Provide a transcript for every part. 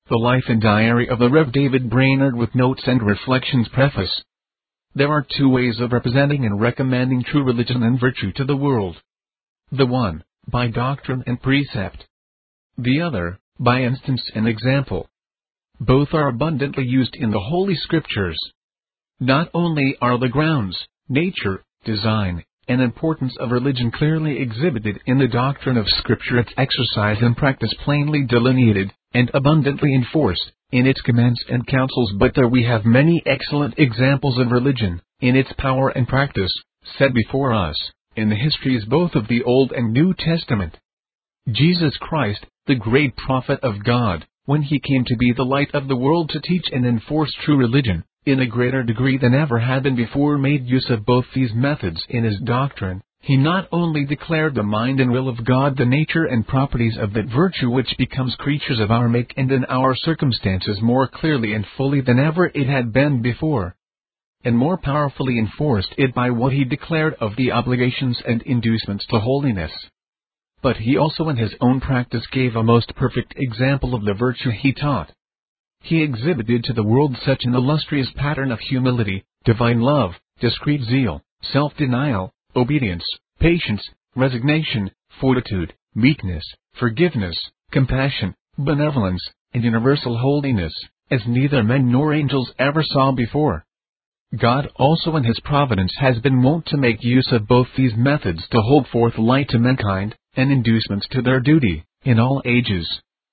The Life and Diary of the Rev. David Brainerd with Notes and Reflections Preface. There are two ways of representing and recommending true religion and virtue to the world. The one, by doctrine and precept. The other, by instance and example. Both are abundantly used in the Holy Scriptures. Not only are the grounds, nature, design, and importance of religion clearly exhibited in the doctrine of Scripture, its exercise and practice plainly delineated, and abundantly enforced, in its commands and counsels, but there we have many excellent examples of religion, in its power and practice, set before us, in the histories both of the Old and New Testament. Jesus Christ, the great prophet of God, when he came to be the light of the world to teach and enforce true religion, in a greater degree than ever had been before, made use of both these methods in his doctrine. He not only declared the mind and will of God, the nature and properties of that virtue which becomes creatures of our make and in our circumstances more clearly and fully than ever it had been before, and more powerfully enforced it by what he declared of the obligations and inducements to holiness. But he also in his own practice gave a most perfect example of the virtue he taught. He exhibited to the world such an illustrious pattern of humility, divine love, discreet zeal, self-denial, obedience, patience, resignation, fortitude, meekness, forgiveness, compassion, benevolence, and universal holiness, as neither men nor angels ever saw before. God also in his providence has been wont to make use of both these methods to hold forth light to mankind, and inducements to their duty, in all ages.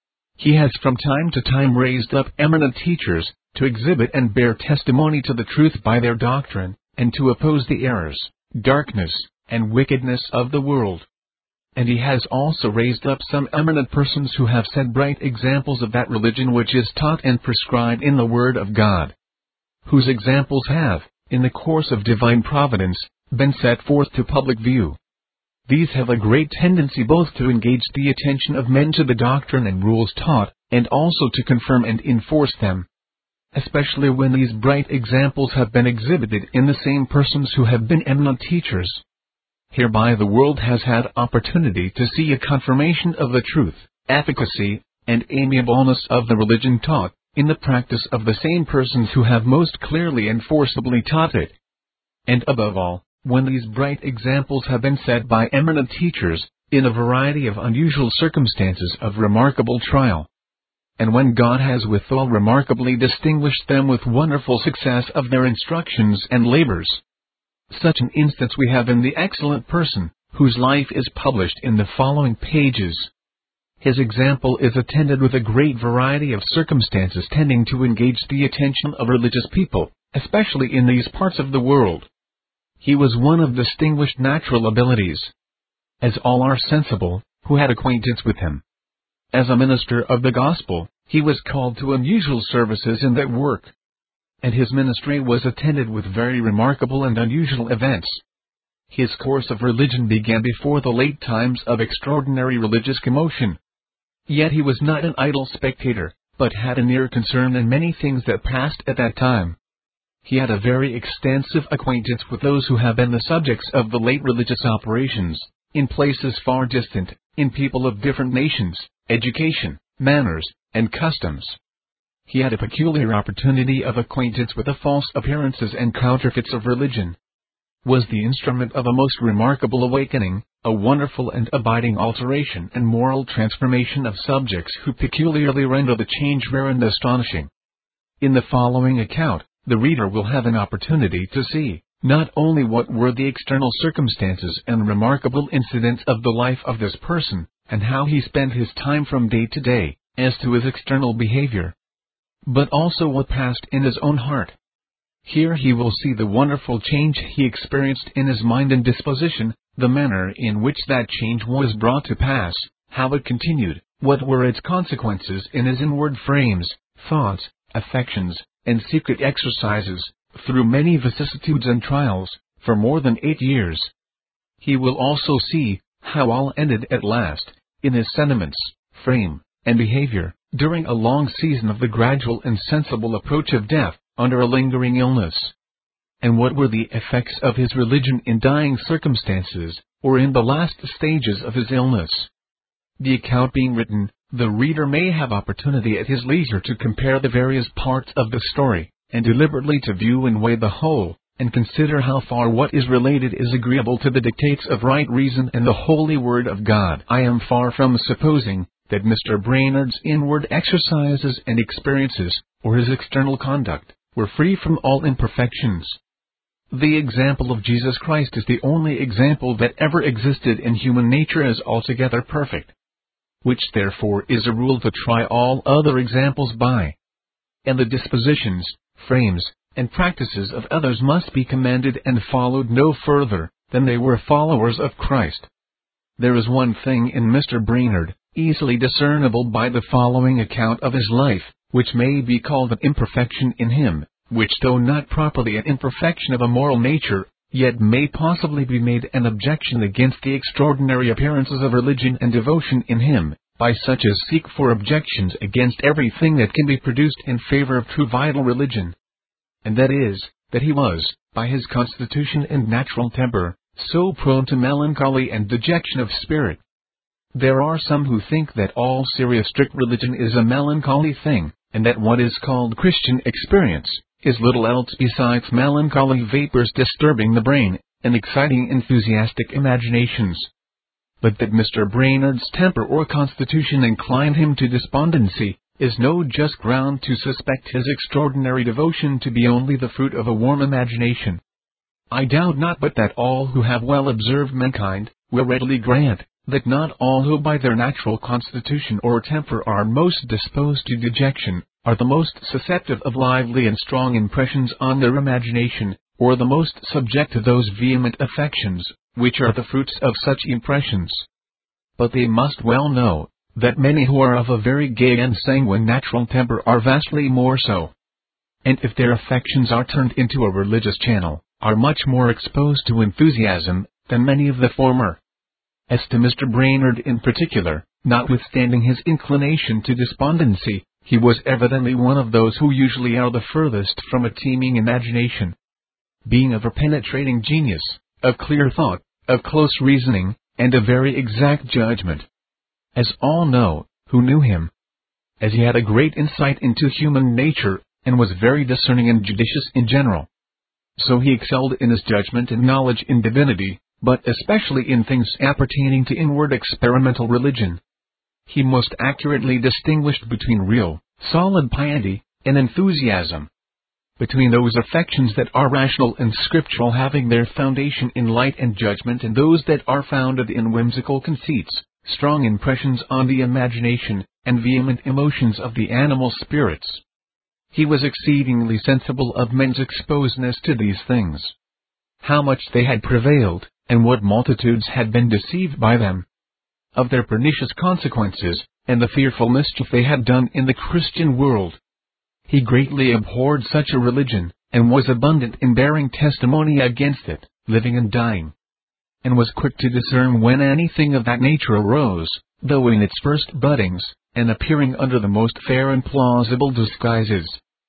He has from time to time raised up eminent teachers, to exhibit and bear testimony to the truth by their doctrine, and to oppose the errors, darkness, and wickedness of the world. And he has also raised up some eminent persons who have set bright examples of that religion which is taught and prescribed in the Word of God, whose examples have, in the course of divine providence, been set forth to public view. These have a great tendency both to engage the attention of men to the doctrine and rules taught, and also to confirm and enforce them, especially when these bright examples have been exhibited in the same persons who have been eminent teachers. Hereby the world has had opportunity to see a confirmation of the truth, efficacy, and amiableness of the religion taught, in the practice of the same persons who have most clearly and forcibly taught it. And above all, when these bright examples have been set by eminent teachers, in a variety of unusual circumstances of remarkable trial, and when God has withal remarkably distinguished them with wonderful success of their instructions and labors. Such an instance we have in the excellent person, whose life is published in the following pages. His example is attended with a great variety of circumstances tending to engage the attention of religious people, especially in these parts of the world. He was one of distinguished natural abilities, as all are sensible, who had acquaintance with him. As a minister of the gospel, he was called to unusual services in that work, and his ministry was attended with very remarkable and unusual events. His course of religion began before the late times of extraordinary religious commotion. Yet he was not an idle spectator, but had a near concern in many things that passed at that time. He had a very extensive acquaintance with those who have been the subjects of the late religious operations, in places far distant, in people of different nations, education, manners, and customs. He had a peculiar opportunity of acquaintance with the false appearances and counterfeits of religion, was the instrument of a most remarkable awakening, a wonderful and abiding alteration and moral transformation of subjects who peculiarly render the change rare and astonishing. In the following account, the reader will have an opportunity to see, not only what were the external circumstances and remarkable incidents of the life of this person, and how he spent his time from day to day, as to his external behavior, but also what passed in his own heart. Here he will see the wonderful change he experienced in his mind and disposition, the manner in which that change was brought to pass, how it continued, what were its consequences in his inward frames, thoughts, affections, and secret exercises, through many vicissitudes and trials, for more than 8 years. He will also see how all ended at last, in his sentiments, frame, and behavior, during a long season of the gradual and sensible approach of death, under a lingering illness. And what were the effects of his religion in dying circumstances, or in the last stages of his illness. The account being written, The reader may have opportunity at his leisure to compare the various parts of the story, and deliberately to view and weigh the whole, and consider how far what is related is agreeable to the dictates of right reason and the holy word of God. I am far from supposing that Mr. Brainerd's inward exercises and experiences, or his external conduct, were free from all imperfections. The example of Jesus Christ is the only example that ever existed in human nature as altogether perfect, which therefore is a rule to try all other examples by. And the dispositions, frames, and practices of others must be commended and followed no further than they were followers of Christ. There is one thing in Mr. Brainerd, easily discernible by the following account of his life, which may be called an imperfection in him, which though not properly an imperfection of a moral nature, yet may possibly be made an objection against the extraordinary appearances of religion and devotion in him, by such as seek for objections against everything that can be produced in favor of true vital religion. And that is, that he was, by his constitution and natural temper, so prone to melancholy and dejection of spirit. There are some who think that all serious strict religion is a melancholy thing, and that what is called Christian experience is little else besides melancholy vapors disturbing the brain, and exciting enthusiastic imaginations. But that Mr. Brainerd's temper or constitution inclined him to despondency, is no just ground to suspect his extraordinary devotion to be only the fruit of a warm imagination. I doubt not but that all who have well observed mankind, will readily grant, that not all who by their natural constitution or temper are most disposed to dejection, are the most susceptive of lively and strong impressions on their imagination, or the most subject to those vehement affections, which are the fruits of such impressions. But they must well know, that many who are of a very gay and sanguine natural temper are vastly more so, and if their affections are turned into a religious channel, are much more exposed to enthusiasm, than many of the former. As to Mr. Brainerd in particular, notwithstanding his inclination to despondency, he was evidently one of those who usually are the furthest from a teeming imagination. Being of a penetrating genius, of clear thought, of close reasoning, and of very exact judgment. As all know, who knew him. As he had a great insight into human nature, and was very discerning and judicious in general. So he excelled in his judgment and knowledge in divinity, but especially in things appertaining to inward experimental religion. He most accurately distinguished between real, solid piety, and enthusiasm. Between those affections that are rational and scriptural having their foundation in light and judgment and those that are founded in whimsical conceits, strong impressions on the imagination, and vehement emotions of the animal spirits. He was exceedingly sensible of men's exposedness to these things. How much they had prevailed, and what multitudes had been deceived by them. Of their pernicious consequences, and the fearful mischief they had done in the Christian world. He greatly abhorred such a religion, and was abundant in bearing testimony against it, living and dying. And was quick to discern when anything of that nature arose, though in its first buddings, and appearing under the most fair and plausible disguises.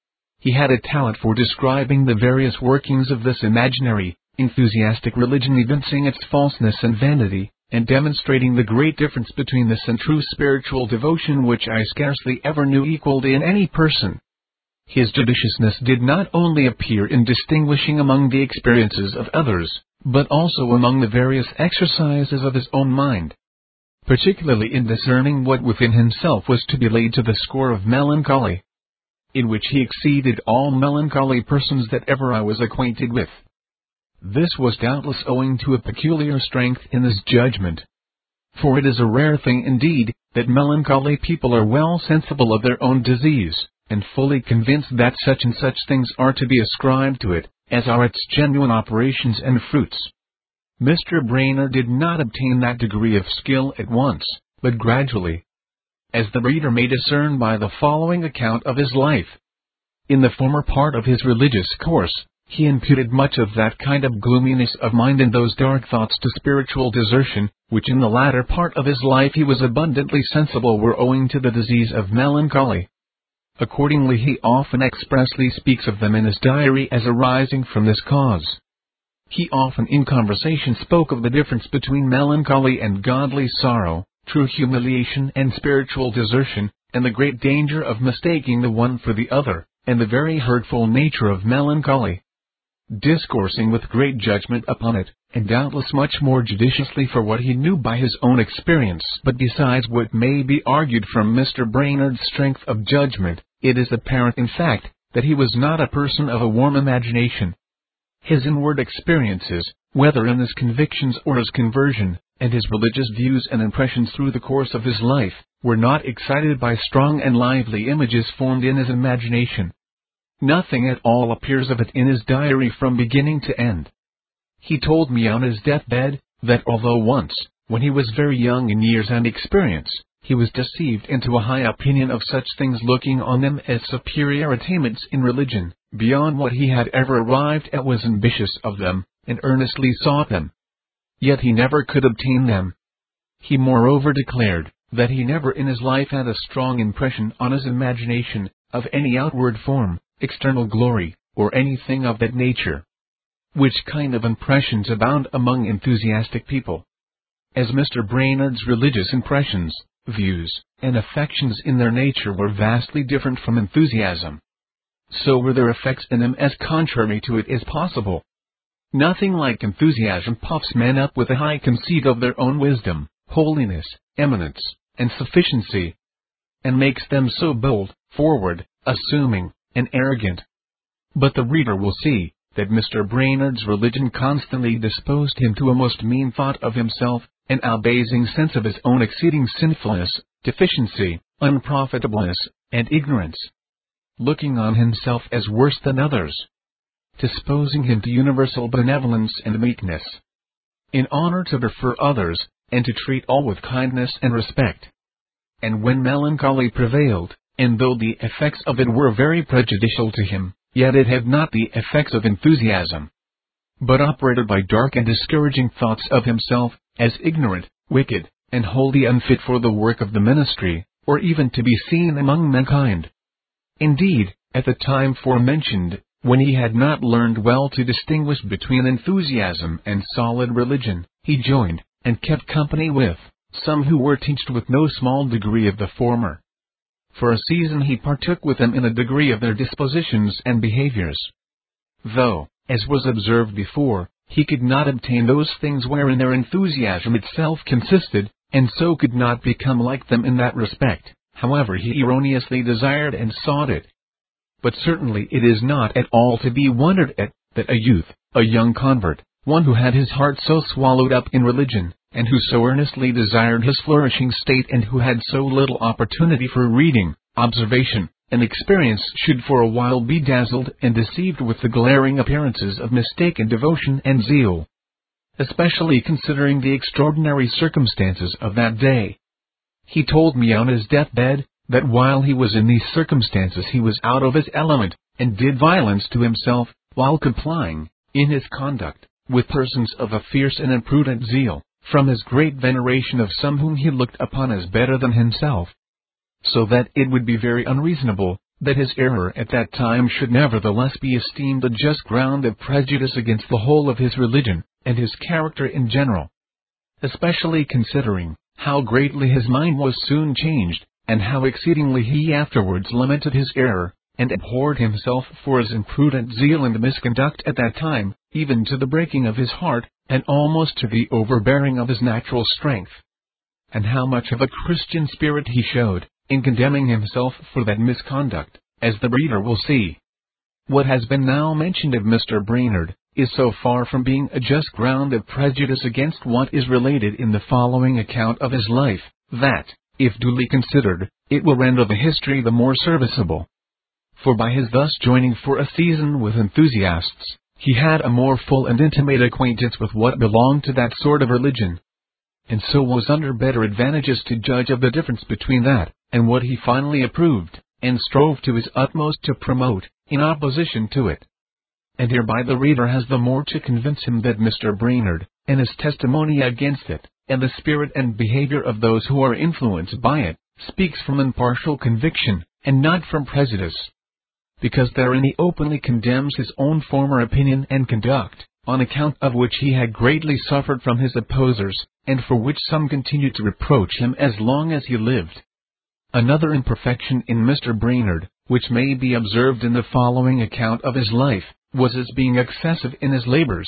He had a talent for describing the various workings of this imaginary, enthusiastic religion, evincing its falseness and vanity, and demonstrating the great difference between this and true spiritual devotion, which I scarcely ever knew equaled in any person. His judiciousness did not only appear in distinguishing among the experiences of others, but also among the various exercises of his own mind, particularly in discerning what within himself was to be laid to the score of melancholy, in which he exceeded all melancholy persons that ever I was acquainted with. This was doubtless owing to a peculiar strength in his judgment. For it is a rare thing indeed, that melancholy people are well sensible of their own disease, and fully convinced that such and such things are to be ascribed to it, as are its genuine operations and fruits. Mr. Brainerd did not obtain that degree of skill at once, but gradually, as the reader may discern by the following account of his life. In the former part of his religious course, he imputed much of that kind of gloominess of mind and those dark thoughts to spiritual desertion, which in the latter part of his life he was abundantly sensible were owing to the disease of melancholy. Accordingly he often expressly speaks of them in his diary as arising from this cause. He often in conversation spoke of the difference between melancholy and godly sorrow, true humiliation and spiritual desertion, and the great danger of mistaking the one for the other, and the very hurtful nature of melancholy. Discoursing with great judgment upon it, and doubtless much more judiciously for what he knew by his own experience. But besides what may be argued from Mr. Brainerd's strength of judgment, it is apparent in fact, that he was not a person of a warm imagination. His inward experiences, whether in his convictions or his conversion, and his religious views and impressions through the course of his life, were not excited by strong and lively images formed in his imagination. Nothing at all appears of it in his diary from beginning to end. He told me on his deathbed, that although once, when he was very young in years and experience, he was deceived into a high opinion of such things, looking on them as superior attainments in religion, beyond what he had ever arrived at, was ambitious of them, and earnestly sought them. Yet he never could obtain them. He moreover declared, that he never in his life had a strong impression on his imagination, of any outward form, external glory, or anything of that nature. Which kind of impressions abound among enthusiastic people. As Mr. Brainerd's religious impressions, views, and affections in their nature were vastly different from enthusiasm, so were their effects in them as contrary to it as possible. Nothing like enthusiasm puffs men up with a high conceit of their own wisdom, holiness, eminence, and sufficiency, and makes them so bold, forward, assuming, and arrogant. But the reader will see, that Mr. Brainerd's religion constantly disposed him to a most mean thought of himself, an abasing sense of his own exceeding sinfulness, deficiency, unprofitableness, and ignorance, looking on himself as worse than others, disposing him to universal benevolence and meekness, in honor to prefer others, and to treat all with kindness and respect. And when melancholy prevailed, and though the effects of it were very prejudicial to him, yet it had not the effects of enthusiasm, but operated by dark and discouraging thoughts of himself, as ignorant, wicked, and wholly unfit for the work of the ministry, or even to be seen among mankind. Indeed, at the time forementioned, when he had not learned well to distinguish between enthusiasm and solid religion, he joined, and kept company with, some who were tinged with no small degree of the former. For a season he partook with them in a degree of their dispositions and behaviors. Though, as was observed before, he could not obtain those things wherein their enthusiasm itself consisted, and so could not become like them in that respect, however he erroneously desired and sought it. But certainly it is not at all to be wondered at, that a youth, a young convert, one who had his heart so swallowed up in religion, and who so earnestly desired his flourishing state, and who had so little opportunity for reading, observation, and experience, should for a while be dazzled and deceived with the glaring appearances of mistaken devotion and zeal, especially considering the extraordinary circumstances of that day. He told me on his deathbed, that while he was in these circumstances he was out of his element, and did violence to himself, while complying, in his conduct, with persons of a fierce and imprudent zeal, from his great veneration of some whom he looked upon as better than himself. So that it would be very unreasonable, that his error at that time should nevertheless be esteemed a just ground of prejudice against the whole of his religion, and his character in general. Especially considering, how greatly his mind was soon changed, and how exceedingly he afterwards lamented his error, and abhorred himself for his imprudent zeal and misconduct at that time, even to the breaking of his heart, and almost to the overbearing of his natural strength. And how much of a Christian spirit he showed, in condemning himself for that misconduct, as the reader will see. What has been now mentioned of Mr. Brainerd, is so far from being a just ground of prejudice against what is related in the following account of his life, that, if duly considered, it will render the history the more serviceable. For by his thus joining for a season with enthusiasts, he had a more full and intimate acquaintance with what belonged to that sort of religion, and so was under better advantages to judge of the difference between that, and what he finally approved, and strove to his utmost to promote, in opposition to it. And hereby the reader has the more to convince him that Mr. Brainerd, and his testimony against it, and the spirit and behavior of those who are influenced by it, speaks from impartial conviction, and not from prejudice. Because therein he openly condemns his own former opinion and conduct, on account of which he had greatly suffered from his opposers, and for which some continued to reproach him as long as he lived. Another imperfection in Mr. Brainerd, which may be observed in the following account of his life, was his being excessive in his labors,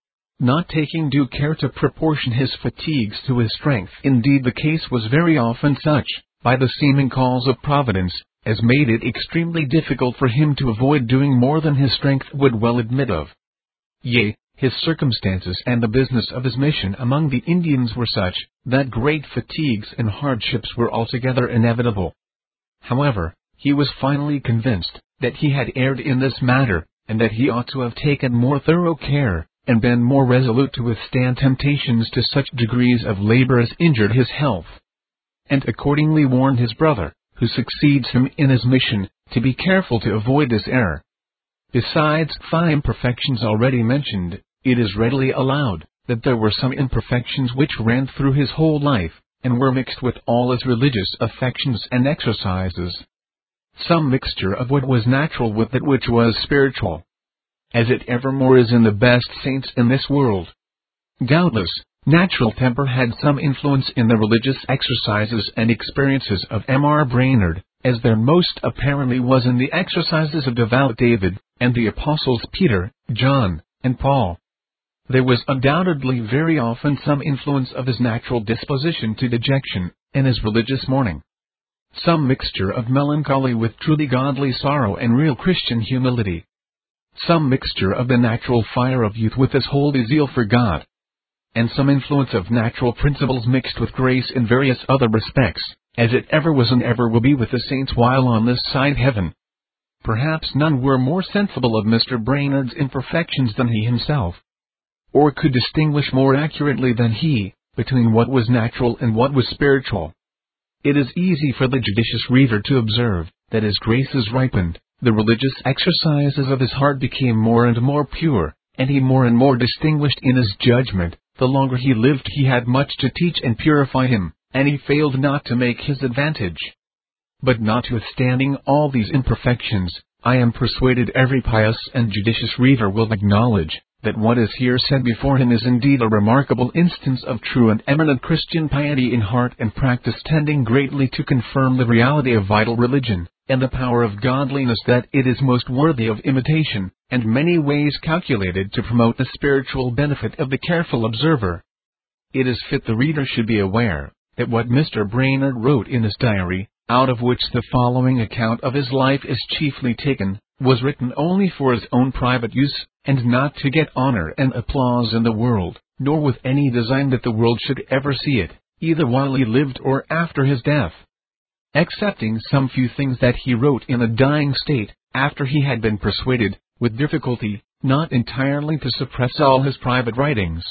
not taking due care to proportion his fatigues to his strength. Indeed, the case was very often such, by the seeming calls of Providence, as made it extremely difficult for him to avoid doing more than his strength would well admit of. Yea, his circumstances and the business of his mission among the Indians were such, that great fatigues and hardships were altogether inevitable. However, he was finally convinced that he had erred in this matter, and that he ought to have taken more thorough care, and been more resolute to withstand temptations to such degrees of labor as injured his health, and accordingly warned his brother, who succeeds him in his mission, to be careful to avoid this error. Besides 5 imperfections already mentioned, it is readily allowed that there were some imperfections which ran through his whole life, and were mixed with all his religious affections and exercises. Some mixture of what was natural with that which was spiritual, as it evermore is in the best saints in this world. Doubtless, natural temper had some influence in the religious exercises and experiences of M.R. Brainerd, as there most apparently was in the exercises of devout David, and the apostles Peter, John, and Paul. There was undoubtedly very often some influence of his natural disposition to dejection, and his religious mourning. Some mixture of melancholy with truly godly sorrow and real Christian humility. Some mixture of the natural fire of youth with his holy zeal for God, and some influence of natural principles mixed with grace in various other respects, as it ever was and ever will be with the saints while on this side heaven. Perhaps none were more sensible of Mr. Brainerd's imperfections than he himself, or could distinguish more accurately than he, between what was natural and what was spiritual. It is easy for the judicious reader to observe, that as graces ripened, the religious exercises of his heart became more and more pure, and he more and more distinguished in his judgment. The longer he lived he had much to teach and purify him, and he failed not to make his advantage. But notwithstanding all these imperfections, I am persuaded every pious and judicious reader will acknowledge, that what is here said before him is indeed a remarkable instance of true and eminent Christian piety in heart and practice, tending greatly to confirm the reality of vital religion, and the power of godliness, that it is most worthy of imitation, and many ways calculated to promote the spiritual benefit of the careful observer. It is fit the reader should be aware, that what Mr. Brainerd wrote in his diary, out of which the following account of his life is chiefly taken, was written only for his own private use, and not to get honor and applause in the world, nor with any design that the world should ever see it, either while he lived or after his death. Excepting some few things that he wrote in a dying state, after he had been persuaded, with difficulty, not entirely to suppress all his private writings.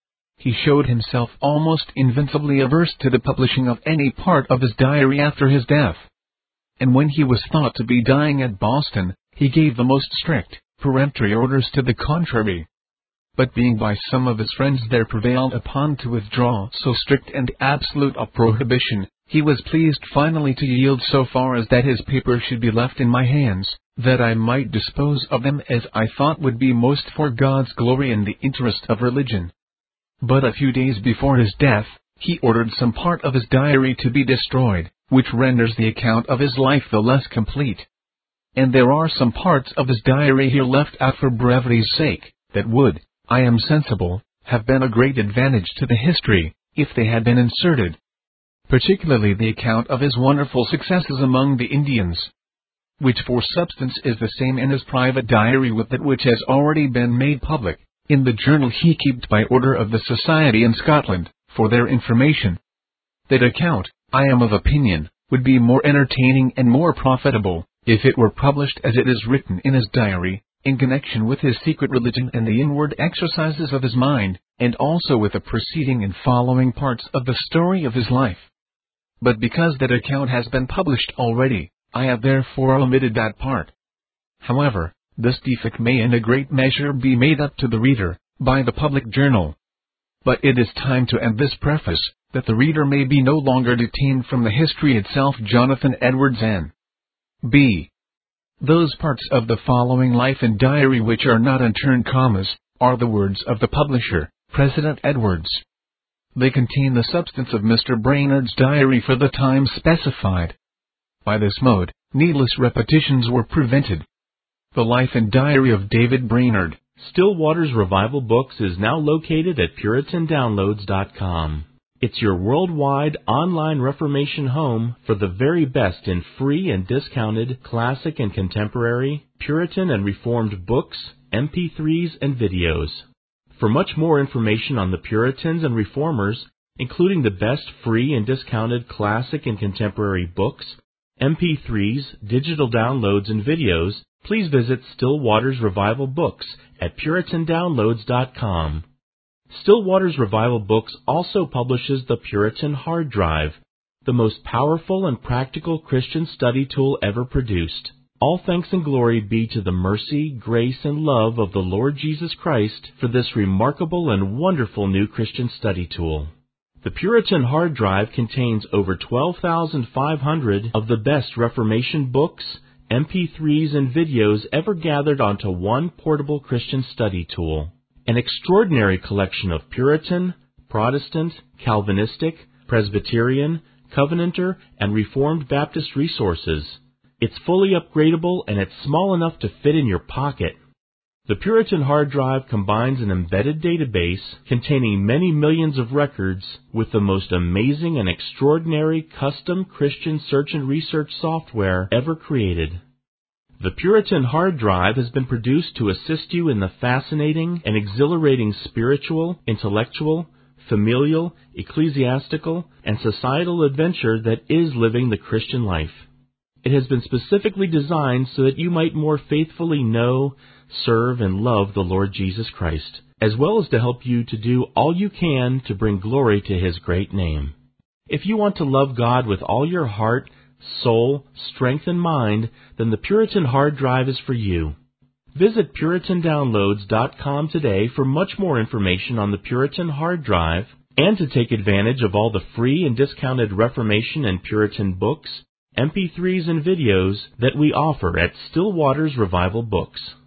He showed himself almost invincibly averse to the publishing of any part of his diary after his death. And when he was thought to be dying at Boston, he gave the most strict, peremptory orders to the contrary. But being by some of his friends there prevailed upon to withdraw so strict and absolute a prohibition, he was pleased finally to yield so far as that his papers should be left in my hands, that I might dispose of them as I thought would be most for God's glory and the interest of religion. But a few days before his death, he ordered some part of his diary to be destroyed, which renders the account of his life the less complete. And there are some parts of his diary here left out for brevity's sake, that would, I am sensible, have been a great advantage to the history, if they had been inserted. Particularly the account of his wonderful successes among the Indians, which for substance is the same in his private diary with that which has already been made public, in the journal he kept by order of the Society in Scotland, for their information. That account, I am of opinion, would be more entertaining and more profitable, if it were published as it is written in his diary, in connection with his secret religion and the inward exercises of his mind, and also with the preceding and following parts of the story of his life. But because that account has been published already, I have therefore omitted that part. However, this defect may in a great measure be made up to the reader, by the public journal. But it is time to end this preface, that the reader may be no longer detained from the history itself. Jonathan Edwards N.B. Those parts of the following life and diary which are not unturned commas, are the words of the publisher, President Edwards. They contain the substance of Mr. Brainerd's diary for the time specified. By this mode, needless repetitions were prevented. The Life and Diary of David Brainerd. Still Waters Revival Books is now located at PuritanDownloads.com. It's your worldwide online Reformation home for the very best in free and discounted classic and contemporary, Puritan and Reformed books, MP3s, and videos. For much more information on the Puritans and Reformers, including the best free and discounted classic and contemporary books, MP3s, digital downloads, and videos, please visit Still Waters Revival Books at PuritanDownloads.com. Still Waters Revival Books also publishes the Puritan Hard Drive, the most powerful and practical Christian study tool ever produced. All thanks and glory be to the mercy, grace, and love of the Lord Jesus Christ for this remarkable and wonderful new Christian study tool. The Puritan Hard Drive contains over 12,500 of the best Reformation books, MP3s, and videos ever gathered onto one portable Christian study tool. An extraordinary collection of Puritan, Protestant, Calvinistic, Presbyterian, Covenanter, and Reformed Baptist resources. It's fully upgradable and it's small enough to fit in your pocket. The Puritan Hard Drive combines an embedded database containing many millions of records with the most amazing and extraordinary custom Christian search and research software ever created. The Puritan Hard Drive has been produced to assist you in the fascinating and exhilarating spiritual, intellectual, familial, ecclesiastical, and societal adventure that is living the Christian life. It has been specifically designed so that you might more faithfully know, serve, and love the Lord Jesus Christ, as well as to help you to do all you can to bring glory to His great name. If you want to love God with all your heart, soul, strength, and mind, then the Puritan Hard Drive is for you. Visit PuritanDownloads.com today for much more information on the Puritan Hard Drive and to take advantage of all the free and discounted Reformation and Puritan books, MP3s, and videos that we offer at Still Waters Revival Books.